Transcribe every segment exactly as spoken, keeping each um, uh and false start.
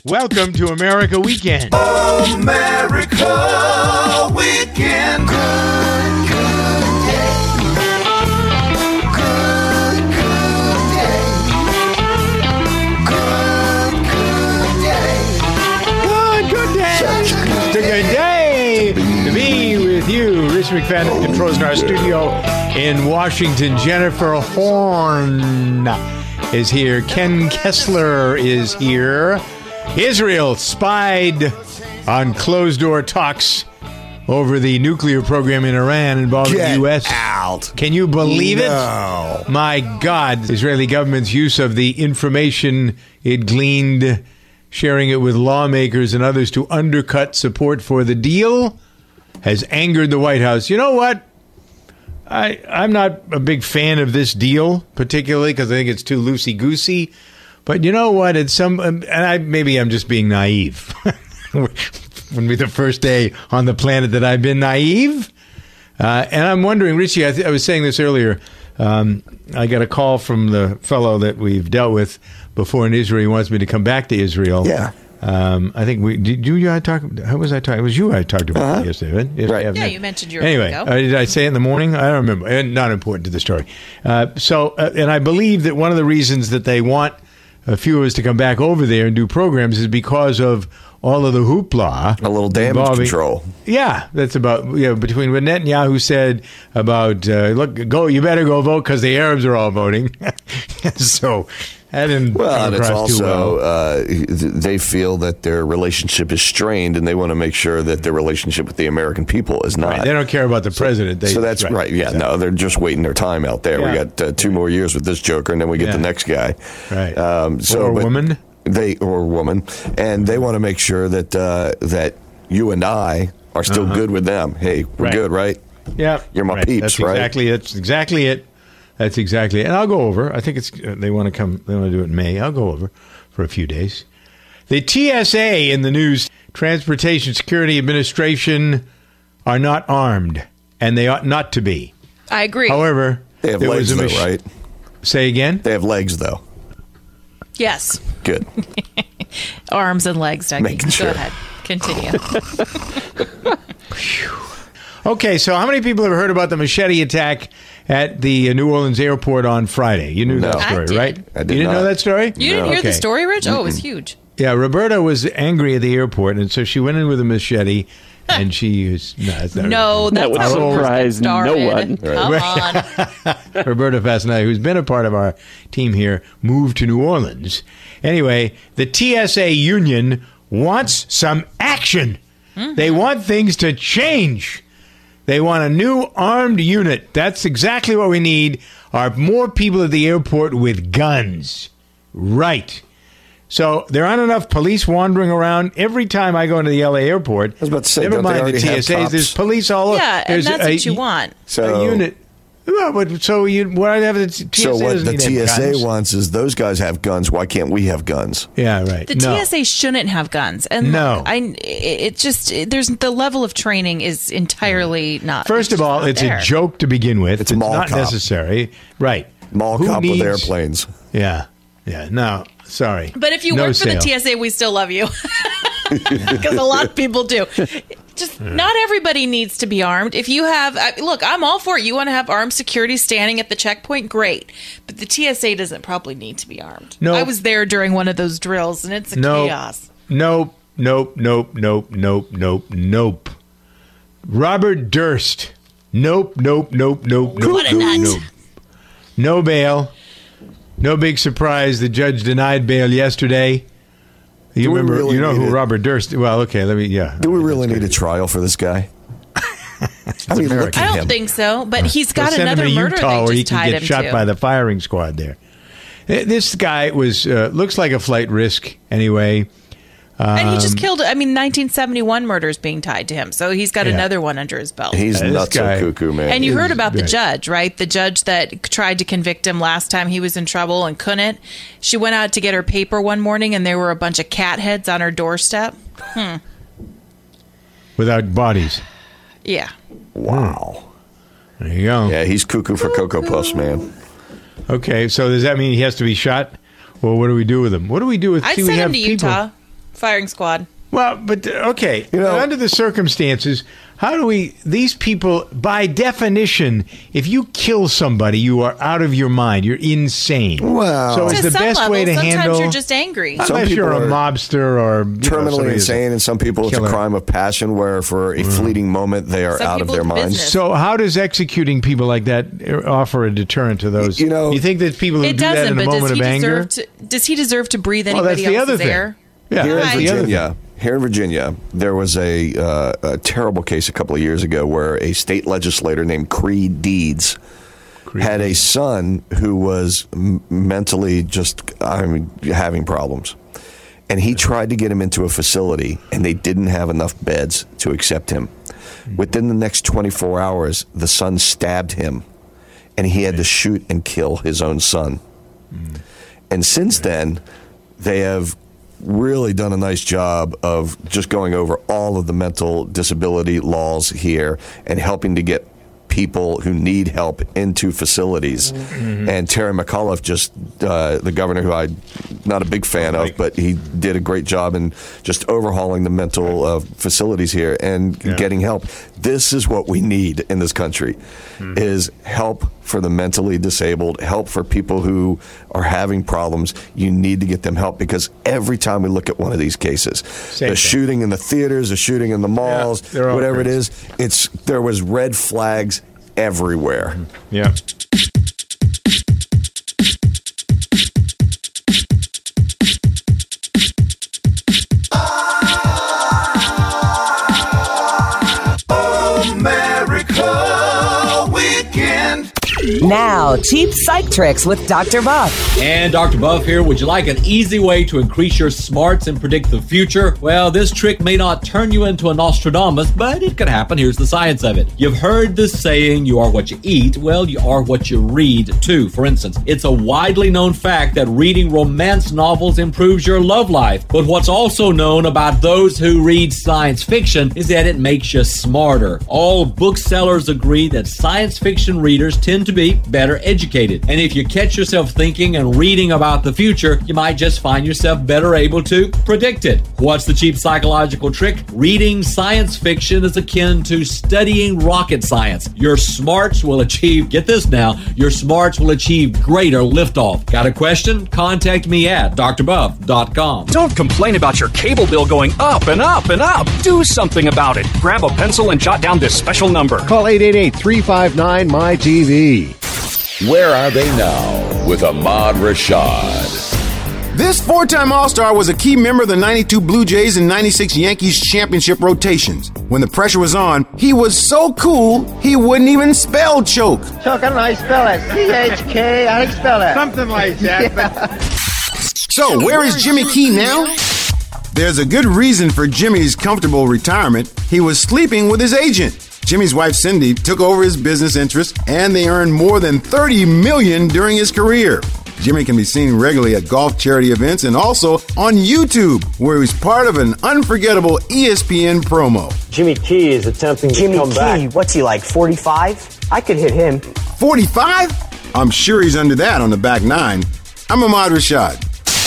Welcome to America Weekend. America Weekend. Good, good day. Good, good day. Good, good day. Good, good day. Such a good It's a good day to be with you. Rich McFadden controls in our studio in Washington. Jennifer Horn is here. Ken Kessler is here. Israel spied on closed-door talks over the nuclear program in Iran involving Get the U S out. Can you believe No. it? My God. The Israeli government's use of the information it gleaned, sharing it with lawmakers and others to undercut support for the deal, has angered the White House. You know what? I, I'm not a big fan of this deal, particularly because I think it's too loosey-goosey. But you know what? It's some, and I maybe I'm just being naive. Wouldn't be the first day on the planet that I've been naive. Uh, and I'm wondering, Richie, I, th- I was saying this earlier. Um, I got a call from the fellow that we've dealt with before in Israel. He wants me to come back to Israel. Yeah. Um, I think we did. You, you I talk. How was I talking? It was you I talked about Uh-huh. yesterday, right? If Right. I have Yeah, not- you mentioned your Anyway, ago. uh, did I say it in the morning? I don't remember. And not important to the story. Uh, so, uh, and I believe that one of the reasons that they want a few of us to come back over there and do programs is because of all of the hoopla. A little damage involving- control. Yeah, that's about, you know, between what Netanyahu said about, uh, look, go, you better go vote because the Arabs are all voting. So that didn't Well, come and it's across too also, well. uh, they feel that their relationship is strained, and they want to make sure that their relationship with the American people is not. Right, they don't care about the president. They, so that's right. Yeah, no, they're just waiting their time out there. Yeah. We got uh, two more years with this joker, and then we get Yeah. the next guy. Right. Um, so, Or a but woman. They or a woman, and they want to make sure that uh, that you and I are still good with them. Hey, we're Right. good, right? Yeah, You're my right. peeps, that's right? Exactly, that's exactly it. That's exactly it. And I'll go over. I think it's uh, they want to come. They want to do it in May. I'll go over for a few days. The T S A in the news, Transportation Security Administration, are not armed, and they ought not to be. I agree. However, They have there legs, was a though, mach- right? Say again. They have legs, though. Yes. Good. Arms and legs, Dougie. Making Go sure. ahead. Continue. Okay, so how many people have heard about the machete attack at the uh, New Orleans airport on Friday? You knew No. that story, I did. right? I did you didn't not. know that story? You didn't hear Okay. the story, Rich? Oh, it was huge. Yeah, Roberta was angry at the airport, and so she went in with a machete, and she was no, that's not No, that's would not how it surprise no started. one. Come on. Roberta Fascinato, who's been a part of our team here, moved to New Orleans. Anyway, the T S A union wants some action. Mm-hmm. They want things to change. They want a new armed unit. That's exactly what we need, are more people at the airport with guns. Right. So there aren't enough police wandering around. Every time I go into the L A airport, I was about to say, never don't they mind the already T have S As, cops? there's police all over. Yeah, and There's that's a- what you want. So a unit. Well, but so you what I have the T S A So what doesn't the need T S A guns. wants is those guys have guns. Why can't we have guns? Yeah, right. The no. T S A shouldn't have guns. And No. look, I it just it, there's the level of training is entirely not. First of just all, not it's there. a joke to begin with. It's a mall not cop. necessary. Right. Mall Who cop needs- with airplanes. Yeah. Yeah. No. Sorry. But if you No work for the sale. T S A, we still love you. Because a lot of people do. Just not everybody needs to be armed. If you have, I, look, I'm all for it. You want to have armed security standing at the checkpoint, great. But the T S A doesn't probably need to be armed. No. I was there during one of those drills, and it's a No. chaos. Nope. Nope. Nope. Nope. Nope. Nope. Nope. Robert Durst. Nope. Nope. Nope. Nope. Nope. What a nope, nut. nope. No bail. No big surprise. The judge denied bail yesterday. You Do we remember? really you know need who it? Robert Durst? Well, okay. Let me. Yeah. Do we really need a trial for this guy? I mean, look I at don't him. think so, but he's got They'll send another him to murder Utah they where he just can tied get him shot to. by the firing squad there. Eh, This guy was uh, looks like a flight risk anyway. and he Um, just killed, I mean, nineteen seventy-one murders being tied to him. So he's got Yeah. another one under his belt. He's Uh, this nuts guy- so cuckoo, man. And you heard is about the right. judge, right? The judge that tried to convict him last time he was in trouble and couldn't. She went out to get her paper one morning, and there were a bunch of cat heads on her doorstep. Without bodies. Yeah. Wow. There you go. Yeah, he's cuckoo for Cocoa Puffs, man. Okay, so does that mean he has to be shot? Well, what do we do with him? What do we do with? I'd see, we send him have to people- Utah. Firing squad. Well, but uh, okay, You know- under the circumstances, how do we? These people, by definition, if you kill somebody, you are out of your mind. You're insane. Well- so To is the some best level, way to sometimes handle? you're just angry. Some Unless you're a people are mobster or you know, terminally somebody who's a insane, and some people it's a killer. crime of passion where for a fleeting moment they are Some out of people their it's minds. business. So how does executing people like that offer a deterrent to those? You know- you think that people who It do that doesn't, in a but does moment he of anger? deserve to? Does he deserve to breathe Well, that's anybody the other else's thing. air? Yeah, Here in that's the other thing. Virginia, here in Virginia, there was a, uh, a terrible case a couple of years ago where a state legislator named Creed Deeds Creed had a son who was m- mentally just I mean, having problems. And he tried to get him into a facility, and they didn't have enough beds to accept him. Within the next twenty-four hours, the son stabbed him, and he had to shoot and kill his own son. And since then, they have really done a nice job of just going over all of the mental disability laws here and helping to get people who need help into facilities. And Terry McAuliffe, just uh, the governor, who I'm not a big fan of, but he did a great job in just overhauling the mental uh, facilities here and Yeah. getting help. This is what we need in this country: is help for the mentally disabled, help for people who are having problems. You need to get them help, because every time we look at one of these cases, Same the thing. shooting in the theaters, the shooting in the malls, they're all whatever it crazy. is, it's there was red flags everywhere. Yeah. America Weekend. Now, cheap psych tricks with Doctor Buff. And Doctor Buff here. Would you like an easy way to increase your smarts and predict the future? Well, this trick may not turn you into a Nostradamus, but it could happen. Here's the science of it. You've heard this saying, you are what you eat. Well, you are what you read, too. For instance, it's a widely known fact that reading romance novels improves your love life. But what's also known about those who read science fiction is that it makes you smarter. All booksellers agree that science fiction readers tend to be better educated. And if you catch yourself thinking and reading about the future, you might just find yourself better able to predict it. What's the cheap psychological trick? Reading science fiction is akin to studying rocket science. Your smarts will achieve, get this now, your smarts will achieve greater liftoff. Got a question? Contact me at d r buff dot com. Don't complain about your cable bill going up and up and up. Do something about it. Grab a pencil and jot down this special number. Call eight eight eight, three five nine, M Y T V. Where are they now with Ahmad Rashad? This four-time All-Star was a key member of the ninety-two Blue Jays and ninety-six Yankees championship rotations. When the pressure was on, he was so cool, he wouldn't even spell choke. Choke, I don't know how you spell it. C H K, how do you spell that? Something like that. Yeah. So, where is Jimmy Key now? There's a good reason for Jimmy's comfortable retirement. He was sleeping with his agent. Jimmy's wife Cindy took over his business interests, and they earned more than thirty million dollars during his career. Jimmy can be seen regularly at golf charity events and also on YouTube, where he was part of an unforgettable E S P N promo. Jimmy Key is attempting Jimmy to come Key, back. what's he like, forty-five? I could hit him. forty-five? I'm sure he's under that on the back nine. I'm Ahmad Rashad.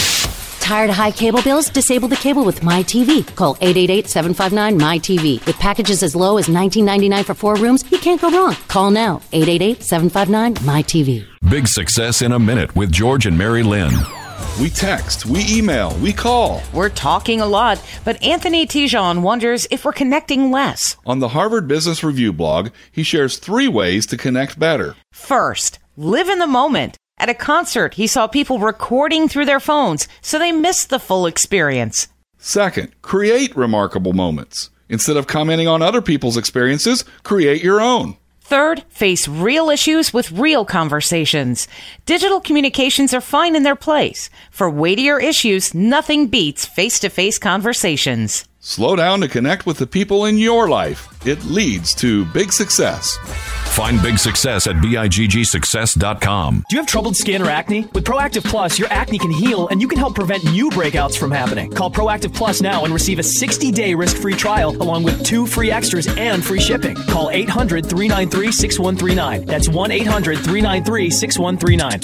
Tired of high cable bills? Disable the cable with MyTV. Call eight eight eight, seven five nine, M Y T V. With packages as low as nineteen ninety-nine for four rooms, you can't go wrong. Call now. eight eight eight, seven five nine, M Y T V. Big Success in a Minute with George and Mary Lynn. We text, we email, we call. We're talking a lot, but Anthony Tijon wonders if we're connecting less. On the Harvard Business Review blog, he shares three ways to connect better. First, live in the moment. At a concert, he saw people recording through their phones, so they missed the full experience. Second, create remarkable moments. Instead of commenting on other people's experiences, create your own. Third, face real issues with real conversations. Digital communications are fine in their place. For weightier issues, nothing beats face-to-face conversations. Slow down to connect with the people in your life. It leads to big success. Find big success at big success dot com. Do you have troubled skin or acne? With Proactive Plus, your acne can heal and you can help prevent new breakouts from happening. Call Proactive Plus now and receive a sixty-day risk-free trial along with two free extras and free shipping. Call eight hundred, three nine three, six one three nine. That's one eight hundred, three nine three, six one three nine.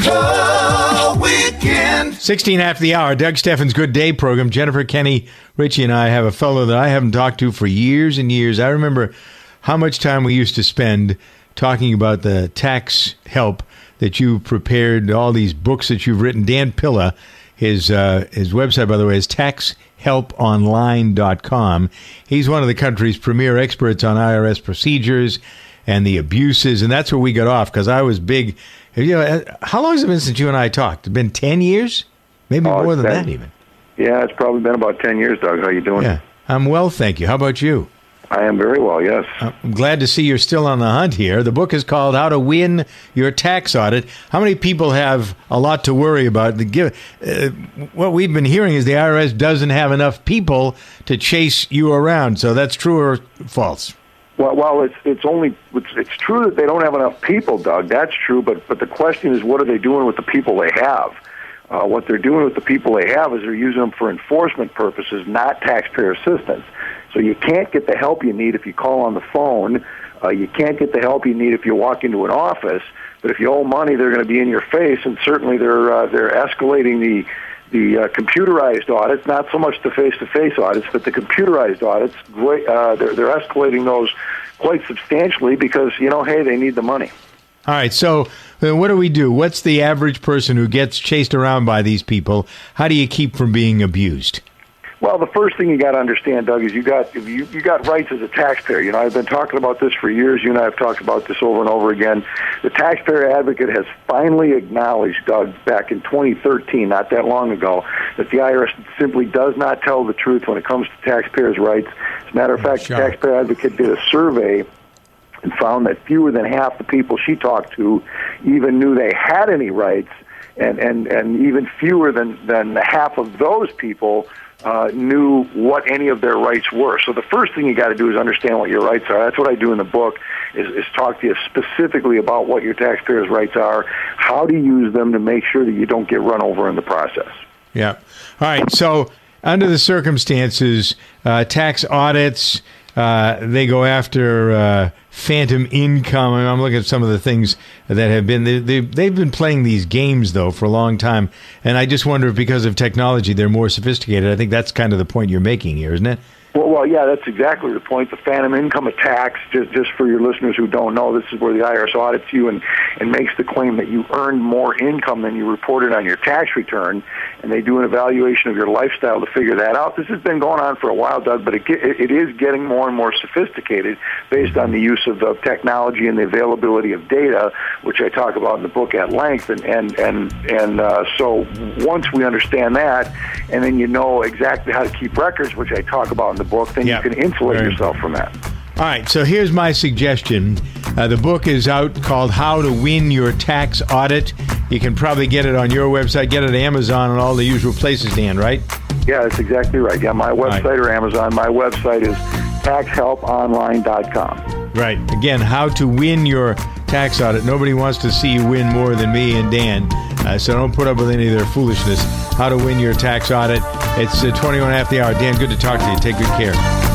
Club Weekend. sixteen after the hour, Doug Steffens' Good Day program. Jennifer, Kenny, Richie, and I have a fellow that I haven't talked to for years and years. I remember how much time we used to spend talking about the tax help that you prepared, all these books that you've written. Dan Pilla, his uh, his website, by the way, is tax help online dot com. He's one of the country's premier experts on I R S procedures and the abuses, and that's where we got off, because I was big. You know, how long has it been since you and I talked? It's been ten years? Maybe oh, more than been, that even. Yeah, it's probably been about ten years, Doug. How you doing? Yeah, I'm well, thank you. How about you? I am very well, yes. I'm glad to see you're still on the hunt here. The book is called How to Win Your Tax Audit. How many people have a lot to worry about? The give, uh, what we've been hearing is the I R S doesn't have enough people to chase you around. So that's true or false? Well, well, it's it's only it's, it's true that they don't have enough people, Doug. That's true, but but the question is, what are they doing with the people they have? Uh, what they're doing with the people they have is they're using them for enforcement purposes, not taxpayer assistance. So you can't get the help you need if you call on the phone. Uh, you can't get the help you need if you walk into an office. But if you owe money, they're going to be in your face, and certainly they're uh, they're escalating the the uh, computerized audits, not so much the face-to-face audits, but the computerized audits. Great, uh, they're they're escalating those quite substantially because, you know, hey, they need the money. All right, so uh, what do we do? What's the average person who gets chased around by these people? How do you keep from being abused? Well, the first thing you got to understand, Doug, is you got you, you got rights as a taxpayer. You know, I've been talking about this for years. You and I have talked about this over and over again. The taxpayer advocate has finally acknowledged, Doug, back in twenty thirteen, not that long ago, that the I R S simply does not tell the truth when it comes to taxpayers' rights. As a matter of fact, Sure. the taxpayer advocate did a survey and found that fewer than half the people she talked to even knew they had any rights, and, and, and even fewer than, than half of those people Uh, knew what any of their rights were. So the first thing you got to do is understand what your rights are. That's what I do in the book, is, is talk to you specifically about what your taxpayers' rights are, how to use them to make sure that you don't get run over in the process. Yeah. All right. So under the circumstances, uh, tax audits, uh, they go after uh, phantom income. I mean, I'm looking at some of the things that have been, they, they, they've been playing these games, though, for a long time. And I just wonder if because of technology, they're more sophisticated. I think that's kind of the point you're making here, isn't it? Well, well, yeah, that's exactly the point. The phantom income attacks, just just for your listeners who don't know, this is where the I R S audits you and, and makes the claim that you earned more income than you reported on your tax return, and they do an evaluation of your lifestyle to figure that out. This has been going on for a while, Doug, but it, it is getting more and more sophisticated based on the use of, of technology and the availability of data, which I talk about in the book at length. And, and, and, and uh, so once we understand that, and then you know exactly how to keep records, which I talk about in the book, then Yep. you can insulate Very yourself from that. All right, so here's my suggestion. Uh, the book is out called How to Win Your Tax Audit. You can probably get it on your website, get it at Amazon and all the usual places, Dan, right? Yeah, that's exactly right. Yeah, my website Right. or Amazon. My website is tax help online dot com. Right. Again, How to Win Your Tax Audit. Nobody wants to see you win more than me and Dan, uh, so don't put up with any of their foolishness. How to Win Your Tax Audit. It's uh, twenty-one after the hour. Dan, good to talk to you. Take good care.